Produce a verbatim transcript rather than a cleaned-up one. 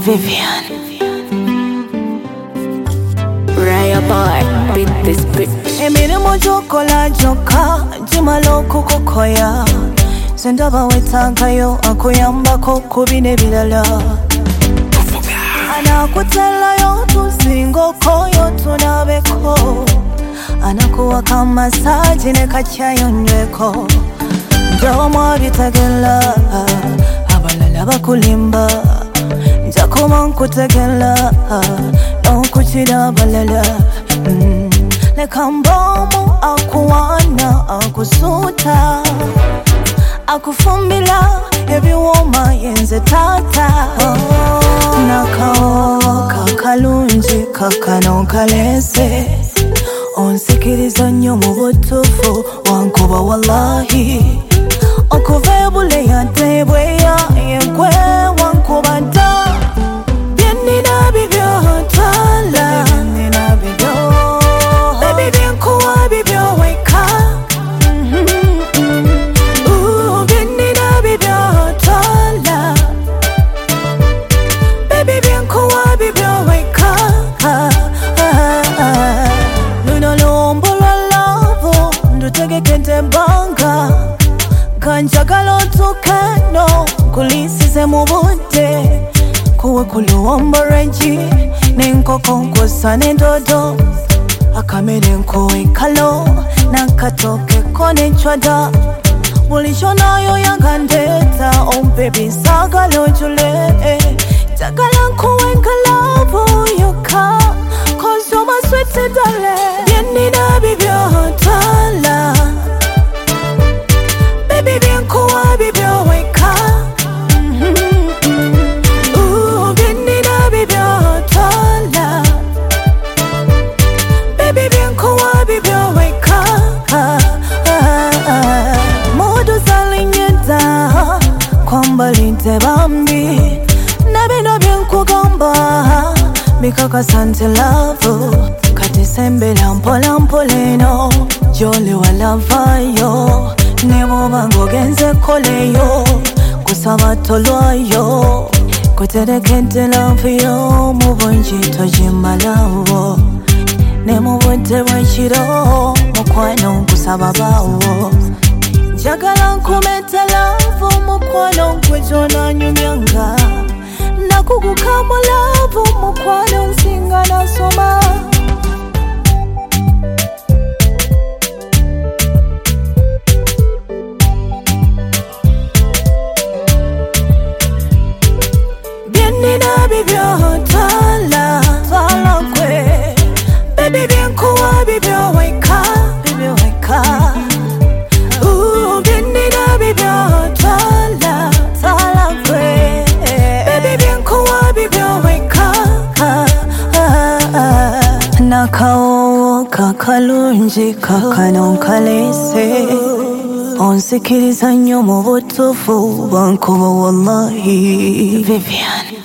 Vivian. Raya bar, beat this bitch. Emini mojoko la joka, jimalo kukokoya. Sendaba wetankayo, akuyamba kubine bilala. Anakutela yo tuzingo koyo tunabeko. Anakuwa kama sajine kachayo nyweko. Njoma bitagela, abalala bakulimba. Njakoma nkutegela, okuchida balala. mm. Lekambomu akuwana akusuta. Akufumbila ebiwoma yenze tata. oh. Nakao kakalunji kakano kalese. Onsikiriza nnyo mu butuufu wankuba wallahi. Okuvebule yadde bweya yegwe wankuba dda. Byenina bibyo twala, byenina bibyo. Baby byenkuwa bibyo weka. Ooh, byenina bibyo twala. Baby byenkuwa bibyo weka. Luno lumbo lwa love ndutegekente banga. Kanjagala otukano kulisize mu budde. Kuwe kuluwombo renji n'enkoko nkosa n'endodo. Akamere nkowe kalo n'akatokeko n'enchwada. Buli kyonayo yangandeeta oh baby saagala ojule. Njagala nkuwe nkalavu yoka cause you're my sweet darling. Byenina bibyo twala. Baby byenkuwa bibyo weka. Ooh, byenina bibyo twala. Baby byenkuwa bibyo weka. Modu zalinyeta kwambali nte bambi. Nabino byenkugamba mikakasa nte love. Kati sembera mpola mpoleno joli walavayo. Neboba ngogenze koleyo kusaba tolwayo. Kuterekente love yo mubunji tojimalawo. Nemubudde bwekiro mukwano nkusaba bawo. Njagala nkumete love mukwano nkwejona nyumyanga. Nakuguka mu love mukwano nsinga nasoma. Byenina bibyo twala, twala kwe. Baby byenkuwa bibyo weka, bibyo weka. Ooh, byenina bibyo twala, twala kwe. Baby byenkuwa bibyo weka. Nakao kakalunji kakano kalese. Onsikiriza nnyo mu butuufu wankuba wallahi. Vivian.